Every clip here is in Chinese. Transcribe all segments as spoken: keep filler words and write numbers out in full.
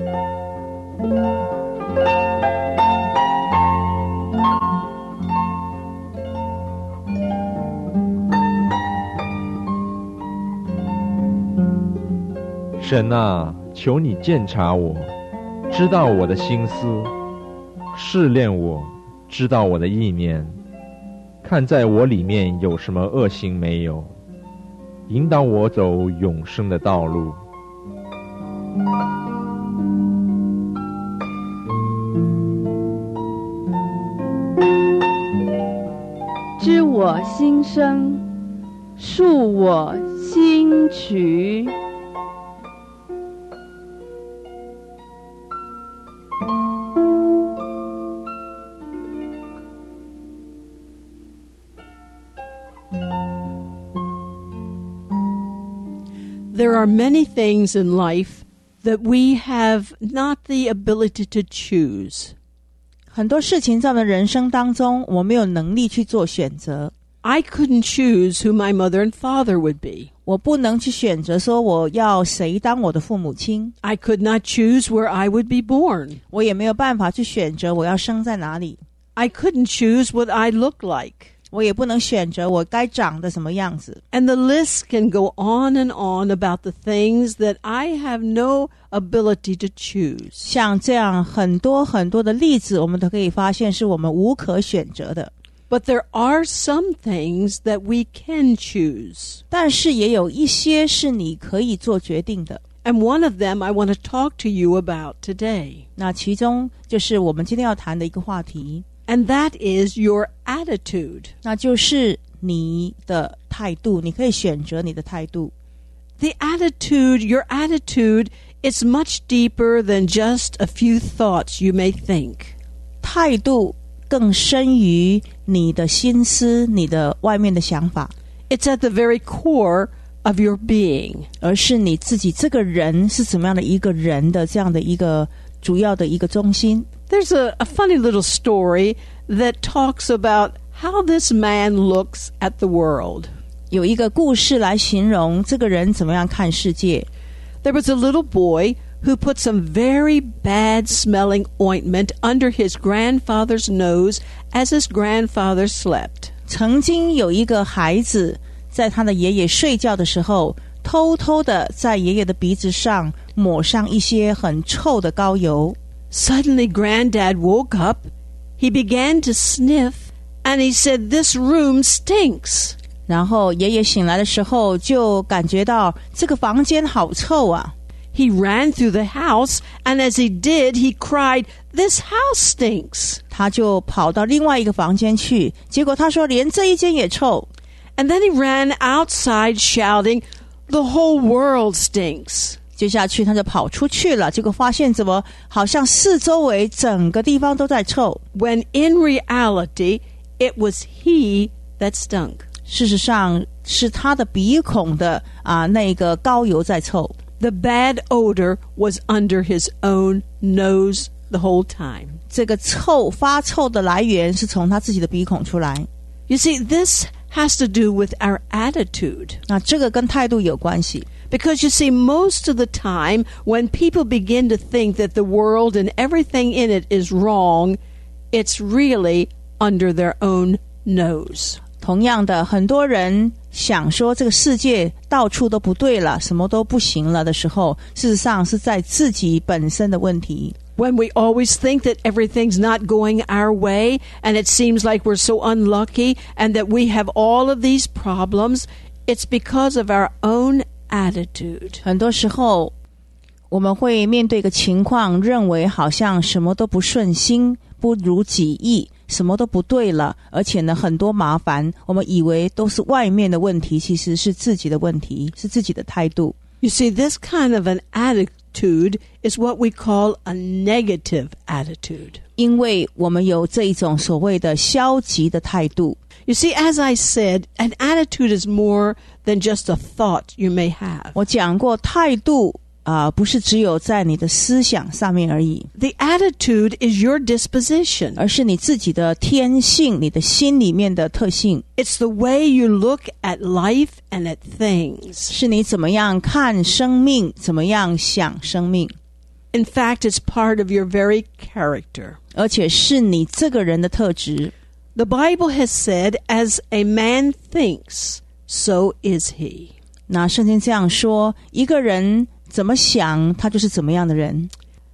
神啊，求你鉴察我，知道我的心思，试炼我，知道我的意念，看在我里面有什么恶行没有，引导我走永生的道路。 知我心声，述我心曲。 There are many things in life that we have not the ability to choose. 很多事情在我们人生当中，我没有能力去做选择。 I couldn't choose who my mother and father would be. 我不能去选择说我要谁当我的父母亲。 I could not choose where I would be born. 我也没有办法去选择我要生在哪里。 I couldn't choose what I look like. 我也不能选择我该长得什么样子。 And the list can go on and on about the things that I have no ability to choose. 像这样很多很多的例子，我们都可以发现是我们无可选择的。 But there are some things that we can choose. 但是也有一些是你可以做决定的。 And one of them I want to talk to you about today. 那其中就是我们今天要谈的一个话题。 And that is your attitude. 那就是你的态度，你可以选择你的态度。 The attitude, your attitude, is much deeper than just a few thoughts you may think. 态度更深于你的心思，你的外面的想法。 It's at the very core of your being. 而是你自己这个人是怎么样的一个人的这样的一个主要的一个中心。 There's a, a funny little story that talks about how this man looks at the world. 有一个故事来形容这个人怎么样看世界。 There was a little boy who put some very bad-smelling ointment under his grandfather's nose as his grandfather slept. 曾经有一个孩子在他的爷爷睡觉的时候，偷偷的在爷爷的鼻子上抹上一些很臭的膏油。 Suddenly, Granddad woke up. He began to sniff, and he said, "This room stinks." 然后爷爷醒来的时候，就感觉到这个房间好臭啊。 He ran through the house, and as he did, he cried, "This house stinks." 他就跑到另外一个房间去，结果他说连这一间也臭。 And then he ran outside shouting, "The whole world stinks." 接下去他就跑出去了，结果发现怎么好像四周围整个地方都在臭。 When in reality, it was he that stunk. 事实上是他的鼻孔的啊那个膏油在臭。 The bad odor was under his own nose the whole time. 这个臭发臭的来源是从他自己的鼻孔出来。 You see, this has to do with our attitude. 那这个跟态度有关系。 Because you see, most of the time, when people begin to think that the world and everything in it is wrong, it's really under their own nose. 同样的，很多人想说这个世界到处都不对了，什么都不行了的时候，事实上是在自己本身的问题。 When we always think that everything's not going our way, and it seems like we're so unlucky, and that we have all of these problems, it's because of our own attitude. 很多时候我们会面对一个情况，认为好像什么都不顺心，不如己意，什么都不对了，而且呢很多麻烦，我们以为都是外面的问题，其实是自己的问题，是自己的态度。 You see, this kind of an attitude is what we call a negative attitude. 因为我们有这一种所谓的消极的态度。 You see, as I said, an attitude is more than just a thought you may have. 我讲过态度啊、呃，不是只有在你的思想上面而已。 The attitude is your disposition. 而是你自己的天性，你的心里面的特性。 It's the way you look at life and at things. 是你怎么样看生命，怎么样想生命。 In fact, it's part of your very character. 而且是你这个人的特质。 The Bible has said, as a man thinks, so is he. 那圣经这样说，一个人怎么想，他就是怎么样的人。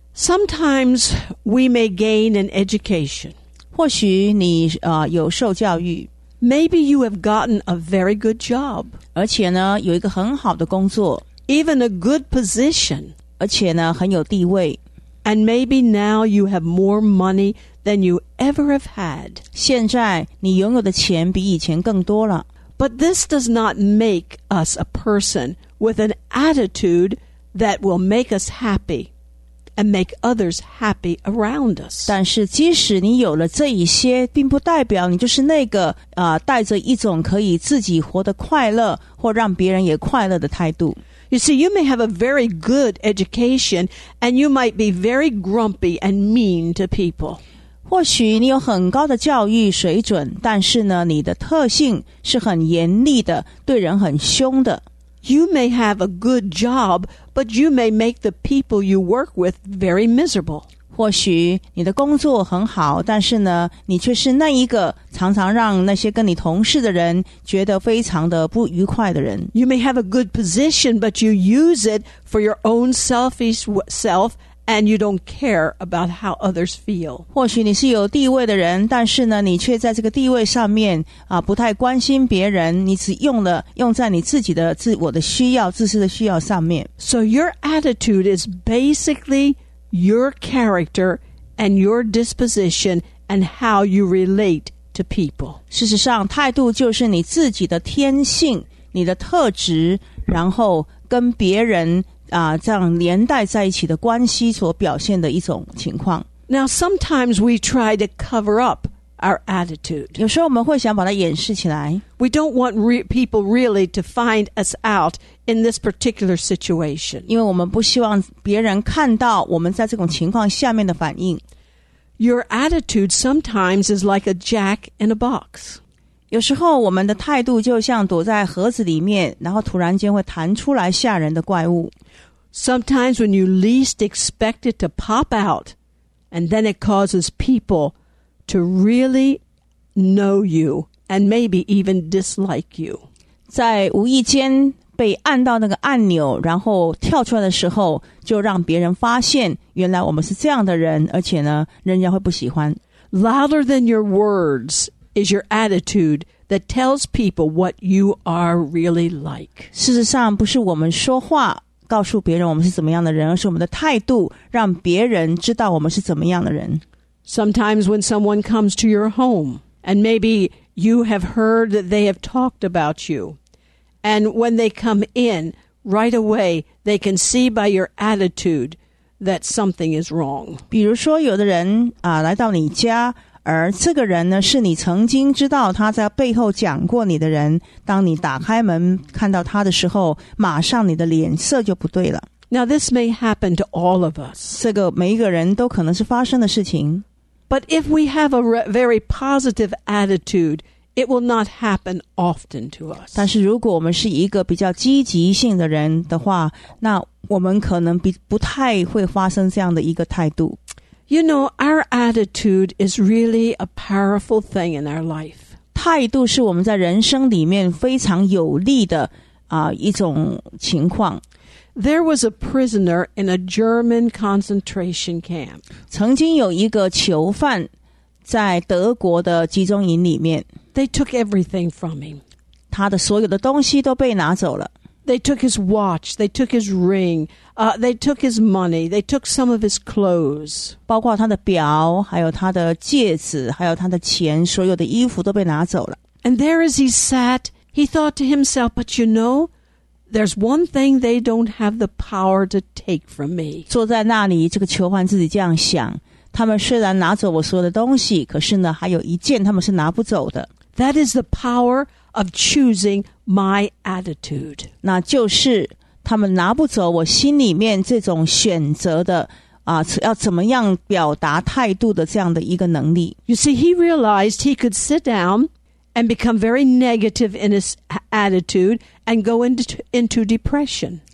Sometimes we may gain an education. 或许你呃有受教育， Maybe you have gotten a very good job, 而且呢有一个很好的工作， even a good position, 而且呢很有地位。 and maybe now you have more money than you ever have had. 现在你拥有的钱比以前更多了。 But this does not make us a person with an attitude that will make us happy and make others happy around us. 但是即使你有了这一些，并不代表你就是那个呃带着一种可以自己活得快乐或让别人也快乐的态度。 You see, you may have a very good education and you might be very grumpy and mean to people. 或许你有很高的教育水准，但是呢你的特性是很严厉的，对人很凶的。 You may have a good job, but you may make the people you work with very miserable. 或许你的工作很好，但是呢你却是那一个常常让那些跟你同事的人觉得非常的不愉快的人。 You may have a good position, but you use it for your own selfish self, and you don't care about how others feel. 或许你是有地位的人，但是呢你却在这个地位上面啊不太关心别人，你只用了用在你自己的自我的需要自私的需要上面。 So your attitude is basically your character and your disposition and how you relate to people. 事实上态度就是你自己的天性，你的特质，然后跟别人啊这样连带在一起的关系所表现的一种情况。 Now, sometimes we try to cover up our attitude. 有时候我们会想把它掩饰起来， We don't want re- people really to find us out in this particular situation. 因为我们不希望别人看到我们在这种情况下面的反应。 Your attitude sometimes is like a jack in a box. 有时候我们的态度就像躲在盒子里面，然后突然间会弹出来吓人的怪物。 Sometimes when you least expect it to pop out, and then it causes people to really know you and maybe even dislike you. 在无意间被按到那个按钮，然后跳出来的时候，就让别人发现原来我们是这样的人，而且呢人家会不喜欢。 Louder than your words is your attitude that tells people what you are really like. 事实上不是我们说话告诉别人我们是怎么样的人，而是我们的态度让别人知道我们是怎么样的人。 Sometimes when someone comes to your home and maybe you have heard that they have talked about you, and when they come in, right away they can see by your attitude that something is wrong. 比如说有的人啊来到你家，而这个人呢是你曾经知道他在背后讲过你的人，当你打开门看到他的时候，马上你的脸色就不对了。 Now this may happen to all of us. 这个每一个人都可能是发生的事情。 But if we have a re- very positive attitude, it will not happen often to us. 但是如果我们是一个比较积极性的人的话，那我们可能比不太会发生这样的一个态度。 You know, our attitude is really a powerful thing in our life. 态度是我们在人生里面非常有利的啊、一种情况。 There was a prisoner in a German concentration camp. 曾经有一个囚犯在德国的集中营里面， They took everything from him. 他的所有的东西都被拿走了。 They took his watch, they took his ring, uh, they took his money, they took some of his clothes. 包括他的表，还有他的戒指，还有他的钱，所有的衣服都被拿走了。 And there as he sat, he thought to himself, but you know, there's one thing they don't have the power to take from me. 坐在那里，这个囚犯自己这样想，他们虽然拿走我所有的东西，可是呢还有一件他们是拿不走的。 That is the power of choosing my attitude. 那就是他们拿不走我心里面这种选择的啊，要怎么样表达态度的这样的一个能力。 You see, he realized he could sit down and become very negative in his attitude and go into, into depression.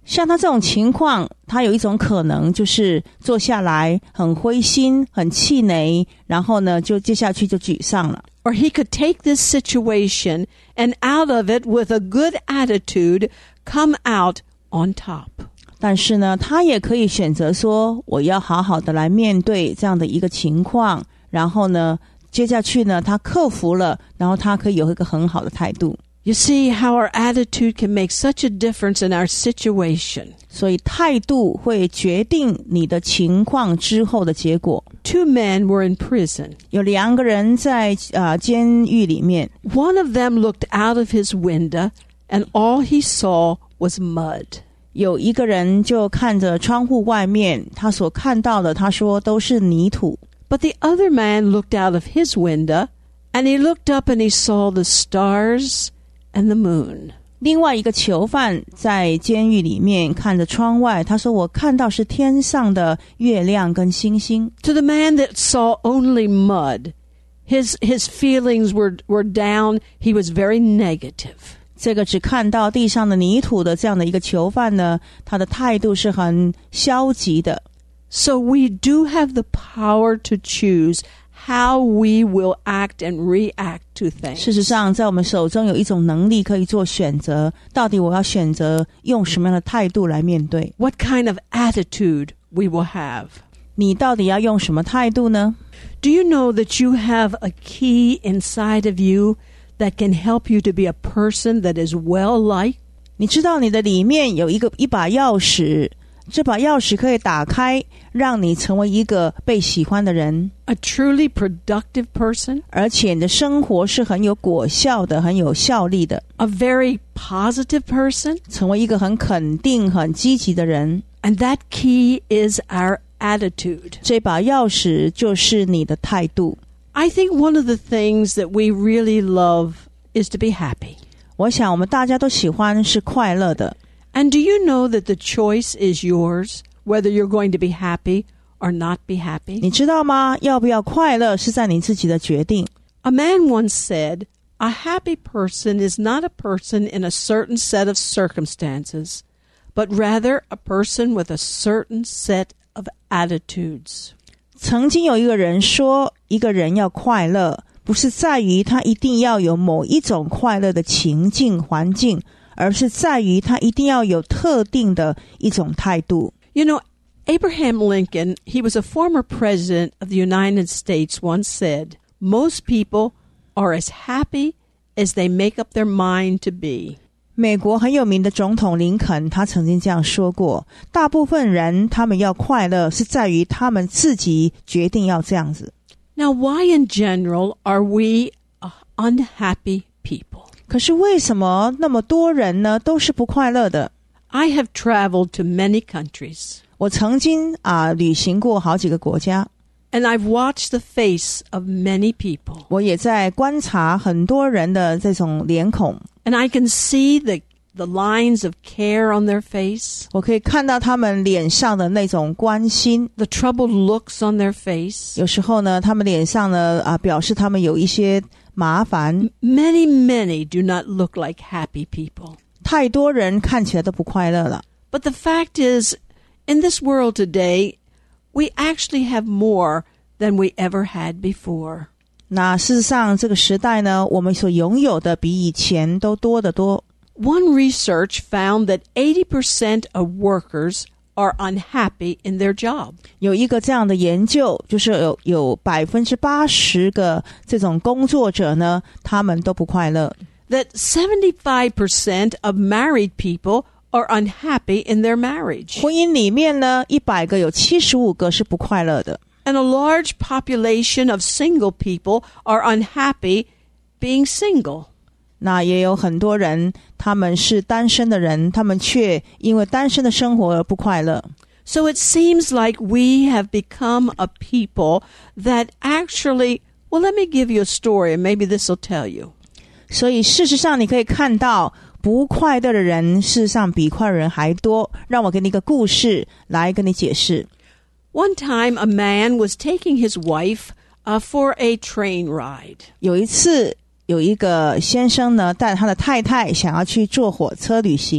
像他这种情况，他有一种可能就是坐下来很灰心很气馁，然后呢就接下去就沮丧了。 Or he could take this situation and out of it with a good attitude come out on top. 但是呢他也可以选择说，我要好好的来面对这样的一个情况，然后呢接下去呢他克服了，然后他可以有一个很好的态度。 You see how our attitude can make such a difference in our situation. 所以态度会决定你的情况之后的结果。 Two men were in prison. 有两个人在呃监狱里面， One of them looked out of his window and all he saw was mud. 有一个人就看着窗户外面，他所看到的他说都是泥土。 But the other man looked out of his window and he looked up and he saw the stars and the moon. 另外一个囚犯在监狱里面看着窗外，他说我看到是天上的月亮跟星星。 To the man that saw only mud, his his feelings were were down. He was very negative. 这个只看到地上的泥土的这样的一个囚犯呢，他的态度是很消极的。 So we do have the power to choose how we will act and react to things. 事实上在我们手中有一种能力可以做选择，到底我要选择用什么样的态度来面对。 What kind of attitude we will have? 你到底要用什么态度呢？ Do you know that you have a key inside of you that can help you to be a person that is well-liked? 你知道你的里面有一个一把钥匙，这把钥匙可以打开，让你成为一个被喜欢的人， A truly productive person? 而且你的生活是很有果效的，很有效力的， A very positive person? 成为一个很肯定很积极的人。 And that key is our attitude. 这把钥匙就是你的态度。 I think one of the things that we really love is to be happy. 我想我们大家都喜欢是快乐的。 And do you know that the choice is yours, whether you're going to be happy or not be happy? 你知道吗？要不要快乐是在你自己的决定。 A man once said, a happy person is not a person in a certain set of circumstances, but rather a person with a certain set of attitudes. 曾经有一个人说，一个人要快乐，不是在于他一定要有某一种快乐的情境环境，而是在于他一定要有特定的一种态度。 You know, Abraham Lincoln, he was a former president of the United States, once said, most people are as happy as they make up their mind to be. 美国很有名的总统林肯，他曾经这样说过，大部分人他们要快乐是在于他们自己决定要这样子。 Now, why in general are we uh, unhappy people? 可是为什么那么多人呢都是不快乐的？ I have traveled to many countries. 我曾经啊旅行过好几个国家， And I've watched the face of many people. 我也在观察很多人的这种脸孔， And I can see the, the lines of care on their face, 我可以看到他们脸上的那种关心。 the troubled looks on their face. 有时候呢，他们脸上呢啊表示他们有一些麻烦。 Many, many do not look like happy people. 太多人看起来都不快乐了。 But the fact is, in this world today, we actually have more than we ever had before. 那事实上，这个时代呢，我们所拥有的比以前都多得多。 One research found that eighty percent of workers are unhappy in their job. 有一个这样的研究，就是有有百分之八十个这种工作者呢，他们都不快乐。 That seventy-five percent of married people are unhappy in their marriage. 婚姻里面呢，一百个有七十五个是不快乐的。 And a large population of single people are unhappy being single. 那也有很多人，他们是单身的人，他们却因为单身的生活而不快乐。 So it seems like we have become a people that actually, well, let me give you a story, and maybe this will tell you. 所以事实上你可以看到，不快乐的人事实上比快乐人还多。让我给你一个故事来跟你解释。 One time a man was taking his wife uh, for a train ride. 有一次有一个先生呢带他的太太想要去坐火车旅行。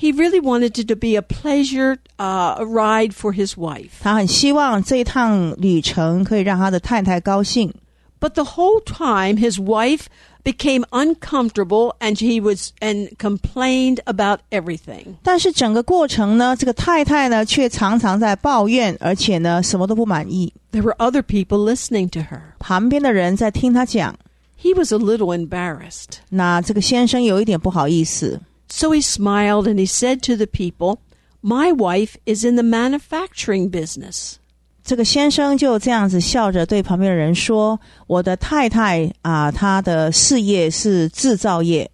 He really wanted it to be a pleasure uh, ride for his wife. 他很希望这一趟旅程可以让他的太太高兴。 But the whole time, his wife became uncomfortable and he was and complained about everything. 但是整个过程呢，这个太太呢却常常在抱怨，而且呢什么都不满意。 There were other people listening to her. 旁边的人在听他讲。 He was a little embarrassed. 那这个先生有一点不好意思。 So he smiled and he said to the people, "My wife is in the manufacturing business." 这个先生就这样子笑着对旁边的人说，我的太太啊，她的事业是制造业。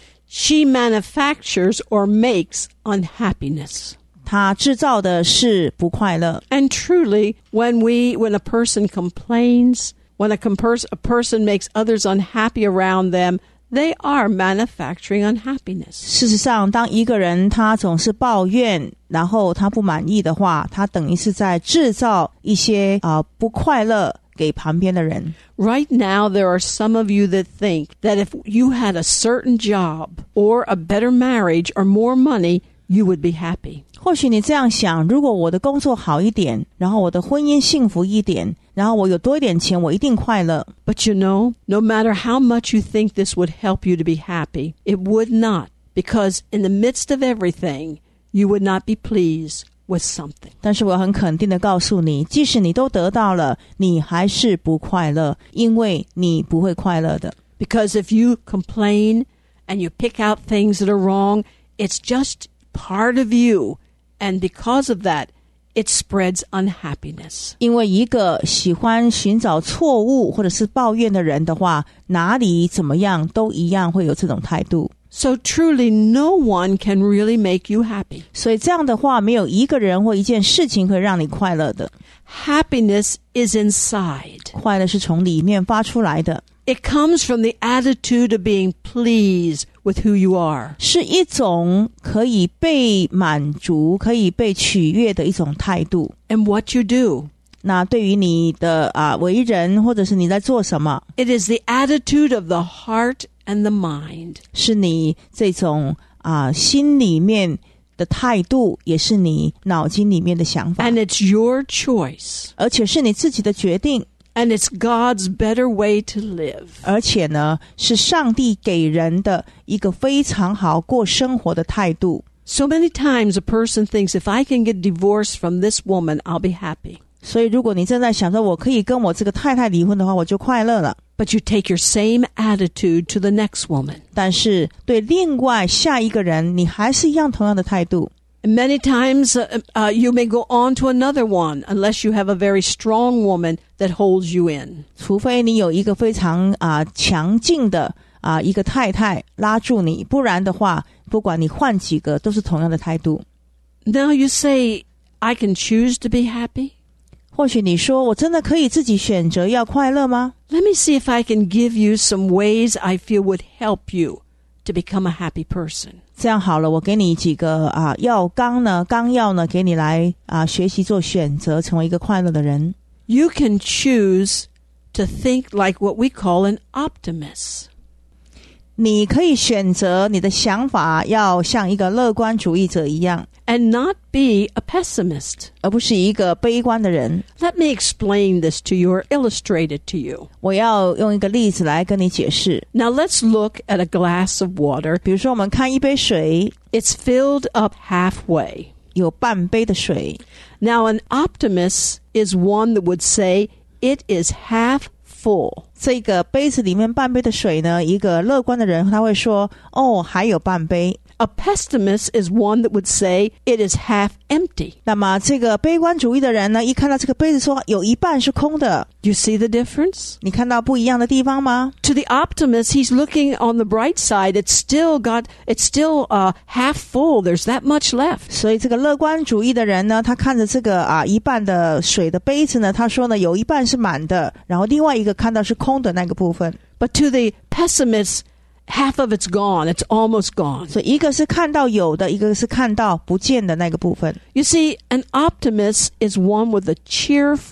She manufactures or makes unhappiness. 她制造的是不快乐。 And truly, when we, when a person complains, when a, compers- a person makes others unhappy around them, they are manufacturing unhappiness. 事实上，当一个人他总是抱怨，然后他不满意的话，他等于是在制造一些啊、呃、不快乐给旁边的人。 Right now, there are some of you that think that if you had a certain job or a better marriage or more money, you would be happy. 或许你这样想，如果我的工作好一点，然后我的婚姻幸福一点，然后我有多一点钱，我一定快乐。 But you know, no matter how much you think this would help you to be happy, it would not, because in the midst of everything, you would not be pleased with something. 但是我很肯定的告诉你，即使你都得到了，你还是不快乐，因为你不会快乐的。 Because if you complain and you pick out things that are wrong, it's just part of you. And because of that, it spreads unhappiness. 因为一个喜欢寻找错误或者是抱怨的人的话，哪里怎么样都一样会有这种态度。 So truly, no one can really make you happy. 所以这样的话，没有一个人或一件事情可以让你快乐的。 Happiness is inside. 快乐是从里面发出来的， It comes from the attitude of being pleased with who you are. 是一种可以被满足、可以被取悦的一种态度。 And what you do. 那对于你的啊为人，或者是你在做什么， It is the attitude of the heart and the mind. 是你这种啊心里面的态度，也是你脑筋里面的想法， And it's your choice. 而且是你自己的决定， And it's God's better way to live. 而且呢是上帝给人的一个非常好过生活的态度。 So many times a person thinks, if I can get divorced from this woman, I'll be happy. 所以如果你正在想说我可以跟我这个太太离婚的话，我就快乐了。 But you take your same attitude to the next woman. 但是对另外下一个人，你还是一样同样的态度。 And many times uh, uh, you may go on to another one unless you have a very strong woman that holds you in. 除非你有一个非常啊强劲的啊一个太太拉住你，不然的话，不管你换几个，都是同样的态度。 Now you say, I can choose to be happy? 或许你说，我真的可以自己选择要快乐吗？ Let me see if I can give you some ways I feel would help you to become a happy person. 这样好了，我给你几个啊药纲呢，纲要呢，给你来啊学习做选择，成为一个快乐的人。 You can choose to think like what we call an optimist. 你可以选择你的想法要像一个乐观主义者一样， And not be a pessimist. 而不是一个悲观的人。 Let me explain this to you or illustrate it to you. 我要用一个例子来跟你解释。 Now let's look at a glass of water. 比如说，我们看一杯水， It's filled up halfway. 有半杯的水。 Now an optimist is one that would say it is half full. 这个杯子里面半杯的水呢，一个乐观的人他会说，哦，还有半杯。 A pessimist is one that would say it is half empty. 那么这个悲观主义的人呢，一看到这个杯子说有一半是空的。 You see the difference? 你看到不一样的地方吗？ To the optimist, he's looking on the bright side. It's still got, it's still uh, half full. There's that much left. 所以这个乐观主义的人呢，他看着这个啊一半的水的杯子呢，他说呢有一半是满的，然后另外一个看到是空的那个部分。 But to the pessimist, half of it's gone. It's almost gone. 所以一个是看到有的，一个是看到不见的那个部分。 You see, an optimist is one with a cheerful,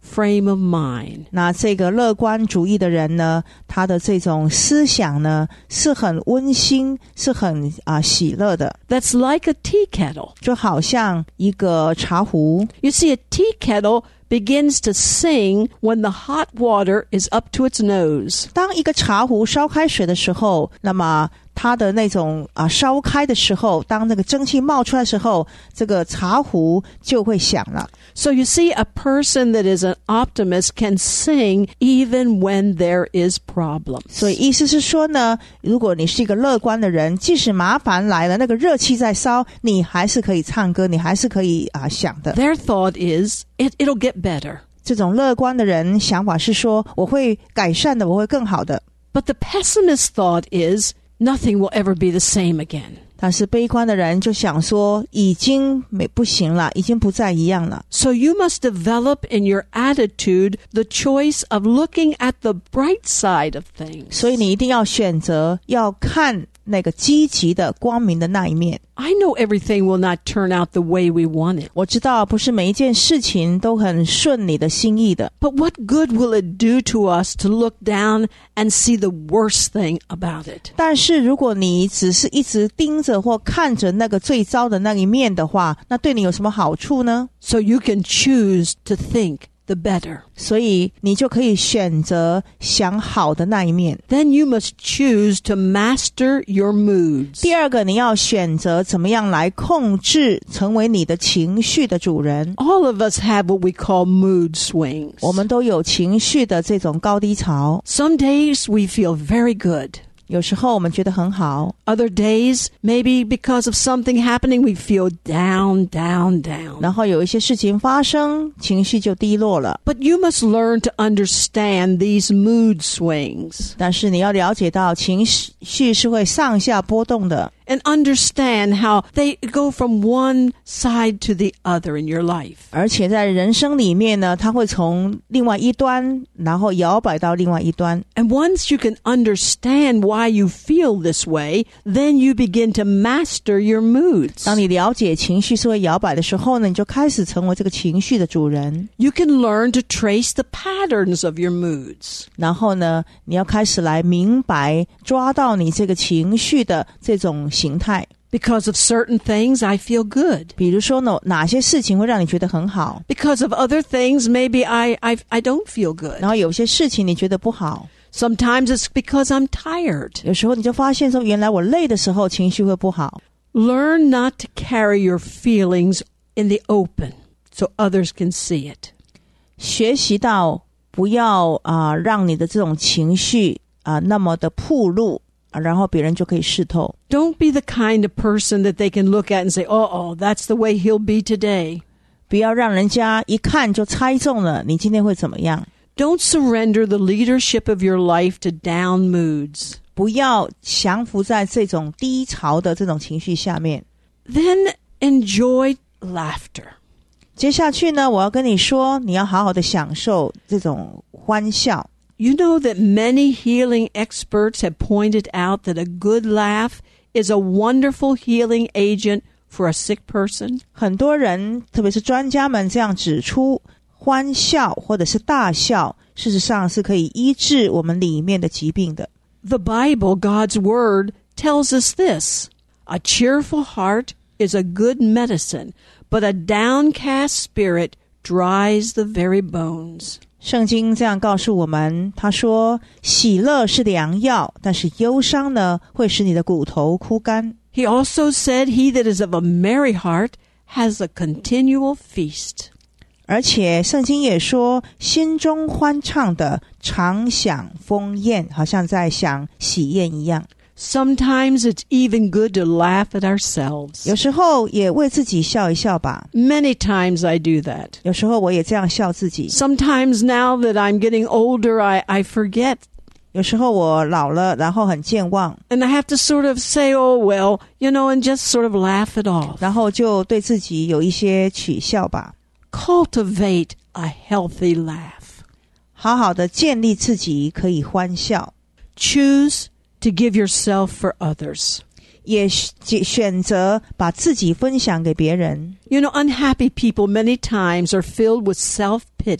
frame of mind. 那这个乐观主义的人呢，他的这种思想呢是很温馨，是很啊喜乐的。 That's like a tea kettle. 就好像一个茶壶。 You see, a tea kettle begins to sing when the hot water is up to its nose. 当一个茶壶烧开水的时候，那么它的那种啊烧开的时候，当那个蒸汽冒出来的时候，这个茶壶就会响了。 So you see, a person that is an optimist can sing even when there is problems. 所以意思是说呢，如果你是一个乐观的人，即使麻烦来了，那个热气在烧，你还是可以唱歌，你还是可以啊响的。 Their thought is, it, it'll get better. 这种乐观的人想法是说，我会改善的，我会更好的。 But the pessimist thought is, nothing will ever be the same again. 但是悲观的人就想说，已经没不行了，已经不再一样了。 So you must develop in your attitude the choice of looking at the bright side of things. 所以你一定要选择要看那个积极的光明的那一面。 I know everything will not turn out the way we want it. 我知道不是每一件事情都很顺你的心意的， But what good will it do to us to look down and see the worst thing about it? 但是如果你只是一直盯着或看着那个最糟的那一面的话，那对你有什么好处呢？ So you can choose to think the better. 所以你就可以选择想好的那一面。 Then you must choose to master your moods. 第二个，你要选择怎么样来控制，成为你的情绪的主人。 All of us have what we call mood swings. 我们都有情绪的这种高低潮， Some days we feel very good. 有时候我们觉得很好， Other days, maybe because of something happening, we feel down, down, down. 然后有一些事情发生，情绪就低落了。 But you must learn to understand these mood swings 但是你要了解到，情绪是会上下波动的， and understand how they go from one side to the other in your life. 而且在人生里面呢，它会从另外一端，然后摇摆到另外一端。 And once you can understand why you feel this way, then you begin to master your moods. 当你了解情绪是会摇摆的时候呢，你就开始成为这个情绪的主人。 You can learn to trace the patterns of your moods. 然后呢，你要开始来明白，抓到你这个情绪的这种形态。 Because of certain things, I feel good. 比如说呢，哪些事情会让你觉得很好， Because of other things, maybe I, I, I don't feel good. 然后有些事情你觉得不好。 Sometimes it's because I'm tired. 有时候你就发现说，原来我累的时候情绪会不好。 Learn not to carry your feelings in the open so others can see it. 学习到不要啊、呃，让你的这种情绪啊、呃、那么的暴露，啊，然后别人就可以视透。 Don't be the kind of person that they can look at and say, oh, oh, that's the way he'll be today. 不要让人家一看就猜中了你今天会怎么样。 Don't surrender the leadership of your life to down moods. 不要降服在这种低潮的这种情绪下面。 Then enjoy laughter. 接下去呢，我要跟你说，你要好好的享受这种欢笑。 You know that many healing experts have pointed out that a good laugh is a wonderful healing agent for a sick person. 很多人，特别是专家们这样指出，欢笑或者是大笑，事实上是可以医治我们里面的疾病的。 The Bible, God's Word, tells us this. A cheerful heart is a good medicine, but a downcast spirit dries the very bones. 圣经这样告诉我们，他说喜乐是良药，但是忧伤呢，会使你的骨头枯干。 He also said, He that is of a merry heart has a continual feast. 而且圣经也说，心中欢畅的常享丰宴，好像在享喜宴一样。 Sometimes it's even good to laugh at ourselves. 有时候也为自己笑一笑吧。 Many times I do that. 有时候我也这样笑自己。 Sometimes now that I'm getting older, I, I forget. 有时候我老了，然后很健忘， And I have to sort of say, oh, well, you know, and just sort of laugh it off. 然后就对自己有一些取笑吧。 Cultivate a healthy laugh. 好好的建立自己可以欢笑。 Choose to give yourself for others. 也选择把自己分享给别人。 You know, unhappy people many times are filled with self-pity.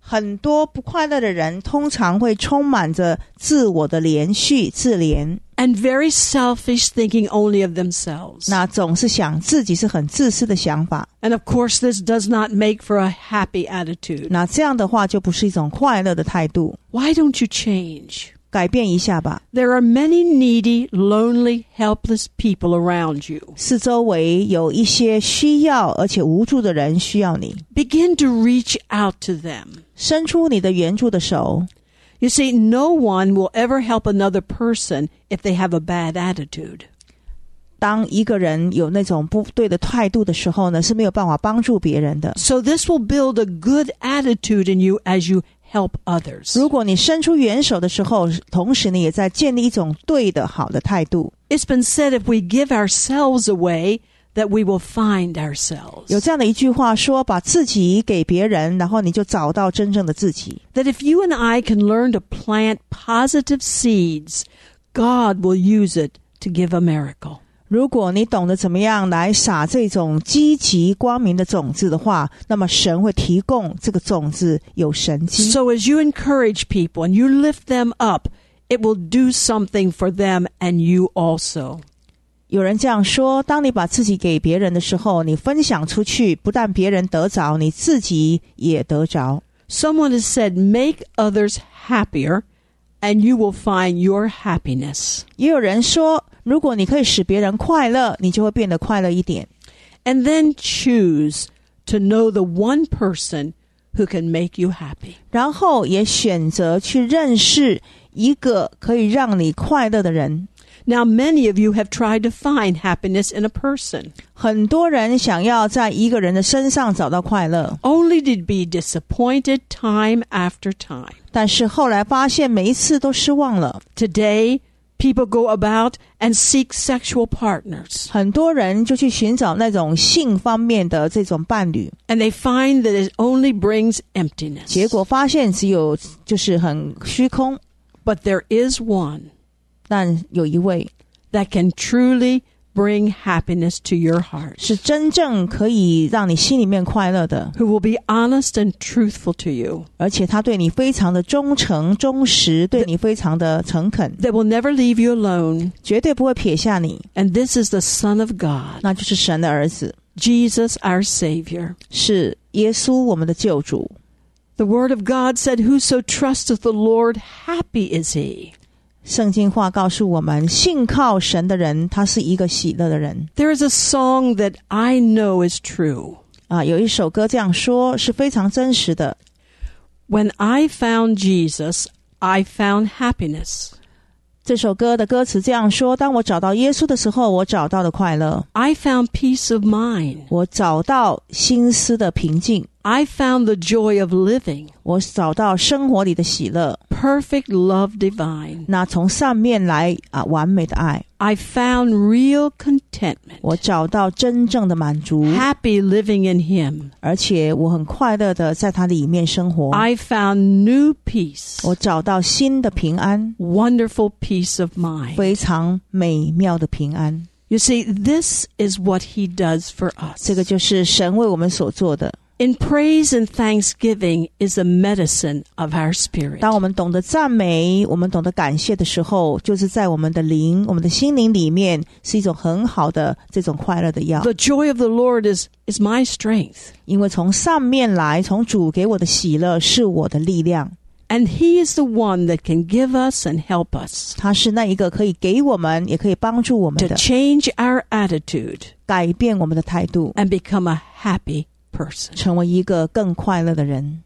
很多不快乐的人通常会充满着自我的连续自怜， and very selfish, thinking only of themselves. 那总是想自己是很自私的想法。 And of course, this does not make for a happy attitude. 那这样的话就不是一种快乐的态度。 Why don't you change? 改变一下吧。 There are many needy, lonely, helpless people around you. 四周围有一些需要而且无助的人需要你， Begin to reach out to them. 伸出你的援助的手。 You see, no one will ever help another person if they have a bad attitude. 当一个人有那种不对的态度的时候呢，是没有办法帮助别人的。 So this will build a good attitude in you as you help others. 如果你伸出援手的时候，同时你也在建立一种对的好的态度。 It's been said if we give ourselves away, that we will find ourselves. 有这样的一句话说，把自己给别人，然后你就找到真正的自己。 That if you and I can learn to plant positive seeds, God will use it to give a miracle. 如果你懂得怎么样来撒这种积极光明的种子的话，那么神会提供这个种子有神迹。 So as you encourage people and you lift them up, it will do something for them and you also. 有人这样说，当你把自己给别人的时候，你分享出去，不但别人得着，你自己也得着。 Someone has said, make others happier and you will find your happiness. 也有人说，如果你可以使别人快乐，你就会变得快乐一点。 And then choose to know the one person who can make you happy. 然后也选择去认识一个可以让你快乐的人。 Now, many of you have tried to find happiness in a person, 很多人想要在一个人的身上找到快乐， only to be disappointed time after time. 但是后来发现每一次都失望了。 Today, people go about and seek sexual partners, 很多人就去寻找那种性方面的这种伴侣， and they find that it only brings emptiness. 结果发现只有就是很虚空。 But there is one 但有一位 that can truly bring happiness to your heart, 是真正可以让你心里面快乐的， who will be honest and truthful to you, 而且他对你非常的忠诚忠实，对你非常的诚恳， that will never leave you alone. 绝对不会撇下你。 And this is the Son of God, 那就是神的儿子， Jesus our Savior. 是耶稣我们的救主。 The Word of God said, whoso trusteth the Lord, happy is he. 圣经话告诉我们，信靠神的人，他是一个喜乐的人。 There is a song that I know is true. 啊，有一首歌这样说，是非常真实的。 When I found Jesus, I found happiness. 这首歌的歌词这样说：当我找到耶稣的时候，我找到了快乐， I found peace of mind. 我找到心思的平静， I found the joy of living. 我找到生活里的喜乐。 Perfect love divine. 那从上面来啊，完美的爱， I found real contentment. 我找到真正的满足， Happy living in him. 而且我很快乐的在它里面生活。 I found new peace. 我找到新的平安， Wonderful peace of mind. 非常美妙的平安。 You see, this is what he does for us. 这个就是神为我们所做的。 In praise and thanksgiving is the medicine of our spirit. 当我们懂得赞美，我们懂得感谢的时候，就是在我们的灵、我们的心灵里面，是一种很好的这种快乐的药。 The joy of the Lord is, is my strength. 因为从上面来，从主给我的喜乐是我的力量。 And he is the one that can give us and help us 他是那一个可以给我们，也可以帮助我们 to 的， change our attitude 改变我们的态度， and become a happy person. 成为一个更快乐的人。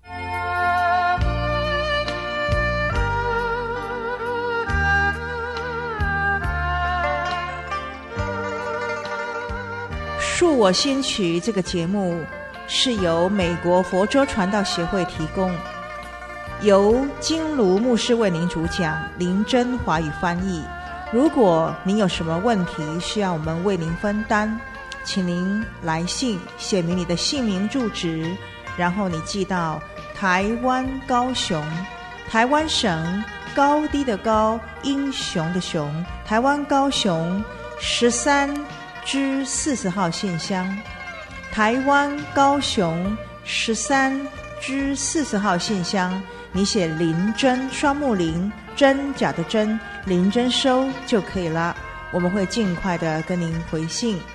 恕我心曲这个节目是由美国佛州传道协会提供，由金卢牧师为您主讲，林真华语翻译。如果您有什么问题需要我们为您分担，请您来信写明你的姓名住址，然后你寄到台湾高雄，台湾省高低的高，英雄的雄，台湾高雄十三之四十号信箱，台湾高雄十三之四十号信箱，你写林真双木林，真假的真，林真收就可以了，我们会尽快的跟您回信。